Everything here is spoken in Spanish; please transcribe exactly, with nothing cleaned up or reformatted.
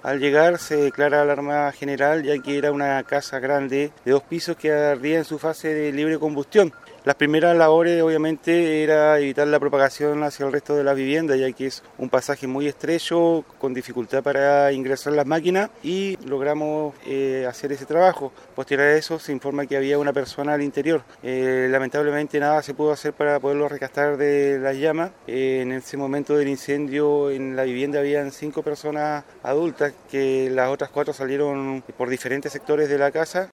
Al llegar se declara alarma general, ya que era una casa grande de dos pisos que ardía en su fase de libre combustión. Las primeras labores obviamente era evitar la propagación hacia el resto de la vivienda, ya que es un pasaje muy estrecho, con dificultad para ingresar las máquinas, y logramos eh, hacer ese trabajo. Posterior a eso se informa que había una persona al interior. Eh, lamentablemente nada se pudo hacer para poderlo rescatar de las llamas. Eh, en ese momento del incendio en la vivienda habían cinco personas adultas, que las otras cuatro salieron por diferentes sectores de la casa.